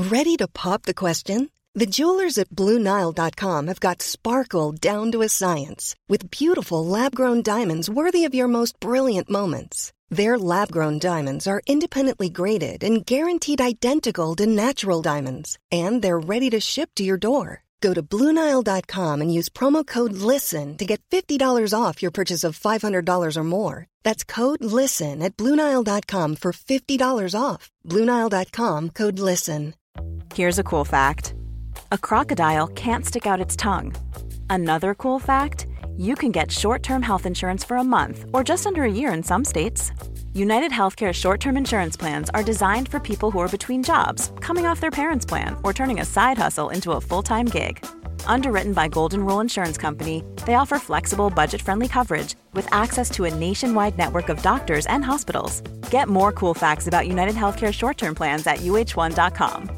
Ready to pop the question? The jewelers at BlueNile.com have got sparkle down to a science with beautiful lab-grown diamonds worthy of your most brilliant moments. Their lab-grown diamonds are independently graded and guaranteed identical to natural diamonds, and they're ready to ship to your door. Go to BlueNile.com and use promo code LISTEN to get $50 off your purchase of $500 or more. That's code LISTEN at BlueNile.com for $50 off. BlueNile.com, code LISTEN. Here's a cool fact. A crocodile can't stick out its tongue. Another cool fact, you can get short-term health insurance for a month or just under a year in some states. United Healthcare short-term insurance plans are designed for people who are between jobs, coming off their parents' plan, or turning a side hustle into a full-time gig. Underwritten by Golden Rule Insurance Company, they offer flexible, budget-friendly coverage with access to a nationwide network of doctors and hospitals. Get more cool facts about United Healthcare short-term plans at uh1.com.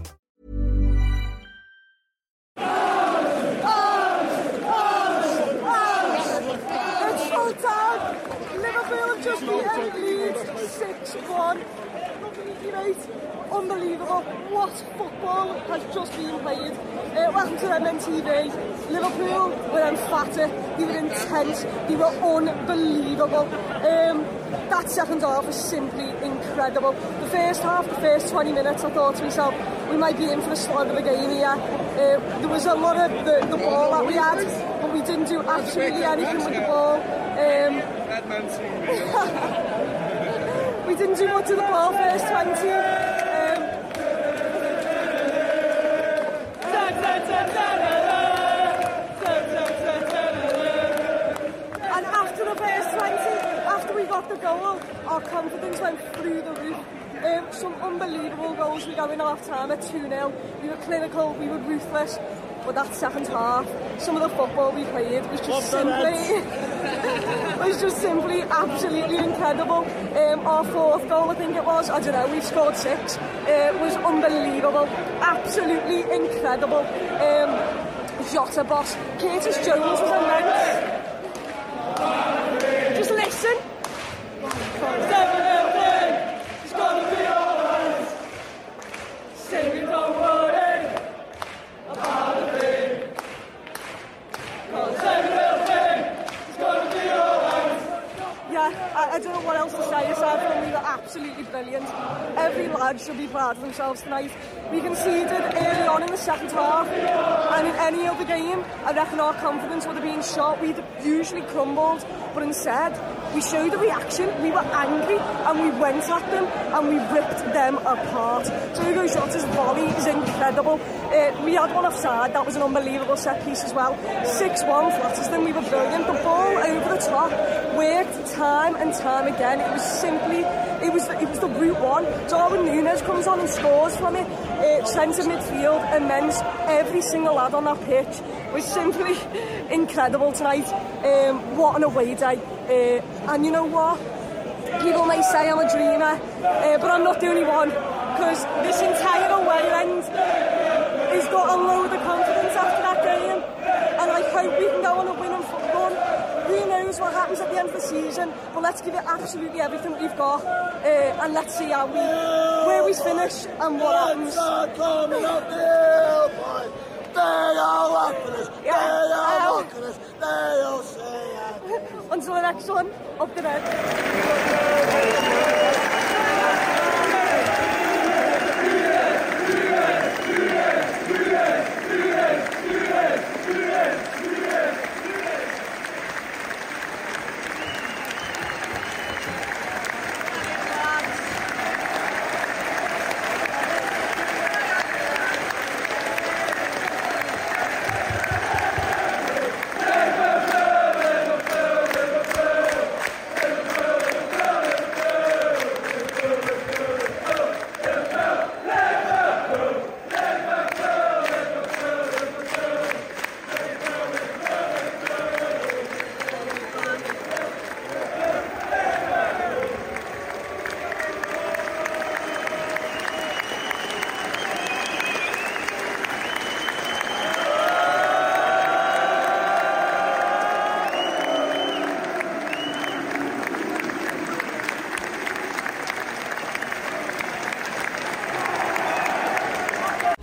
Just beat Leeds 6-1. Unbelievable. What football has just been played. Welcome to MNTV. Liverpool were emphatic. They were intense. They were unbelievable. That second half was simply incredible. The first half, the first 20 minutes, I thought to myself, we might be in for the slog of the game here. There was a lot of the ball that we had, but we didn't do absolutely anything with the ball. We didn't do much of the ball first 20. And after the first 20, after we got the goal, our confidence went through the roof. Some unbelievable goals. We go in half time at 2-0. We were clinical, we were ruthless. But that second half, some of the football we played was just simply absolutely incredible. Our fourth goal, I think it was, I don't know, we scored 6. It was unbelievable, absolutely incredible. Jota boss, Curtis Jones was immense. Just listen. It's gonna be alright. Say we don't worry about a thing. 'Cause everything is gonna be alright. Yeah, I don't know what else to say aside from we were absolutely brilliant. Every lad should be proud of themselves tonight. We conceded early on in the second half, and in any other game, I reckon our confidence would have been shot. We'd usually crumbled, but instead, we showed a reaction. We were angry, and we went at them, and we ripped them apart. Diogo Jota's volley is incredible. We had one offside. That was an unbelievable set piece as well. 6-1 Flatterston. We were brilliant. The ball over the top worked time and time again. It was simply, it was the route one. Darwin Núñez comes on and scores from it. Centre midfield, immense. Every single lad on that pitch was simply incredible tonight. What an away day. And you know what? People may say I'm a dreamer, but I'm not the only one, because this entire away end has got a load of confidence after that game, and I hope we can go on a winning run. Who knows what happens at the end of the season, but let's give it absolutely everything we've got, and let's see where we finish and what happens. Coming up the hill, boy. They all up for us. They all look at us. They all say Until the next one, up the red.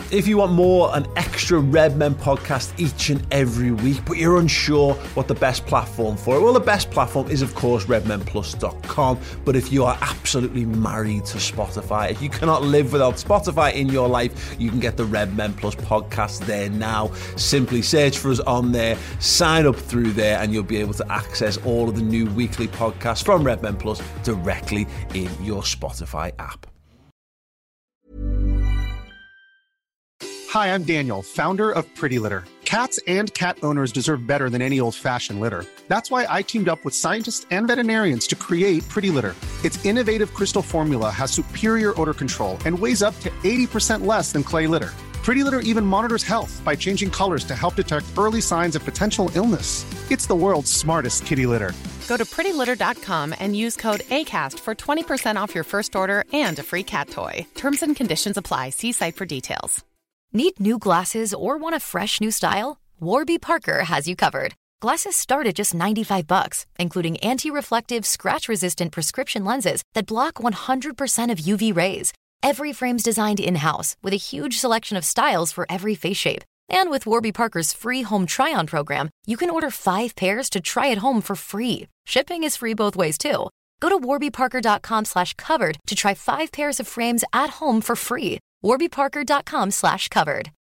If you want more, an extra Redmen podcast each and every week, but you're unsure what the best platform for it, well, the best platform is, of course, redmenplus.com. But if you are absolutely married to Spotify, if you cannot live without Spotify in your life, you can get the Redmen Plus podcast there now. Simply search for us on there, sign up through there, and you'll be able to access all of the new weekly podcasts from Redmen Plus directly in your Spotify app. Hi, I'm Daniel, founder of Pretty Litter. Cats and cat owners deserve better than any old-fashioned litter. That's why I teamed up with scientists and veterinarians to create Pretty Litter. Its innovative crystal formula has superior odor control and weighs up to 80% less than clay litter. Pretty Litter even monitors health by changing colors to help detect early signs of potential illness. It's the world's smartest kitty litter. Go to prettylitter.com and use code ACAST for 20% off your first order and a free cat toy. Terms and conditions apply. See site for details. Need new glasses or want a fresh new style? Warby Parker has you covered. Glasses start at just $95, including anti-reflective, scratch-resistant prescription lenses that block 100% of UV rays. Every frame's designed in-house with a huge selection of styles for every face shape. And with Warby Parker's free home try-on program, you can order 5 pairs to try at home for free. Shipping is free both ways, too. Go to warbyparker.com/covered to try 5 pairs of frames at home for free. warbyparker.com/covered.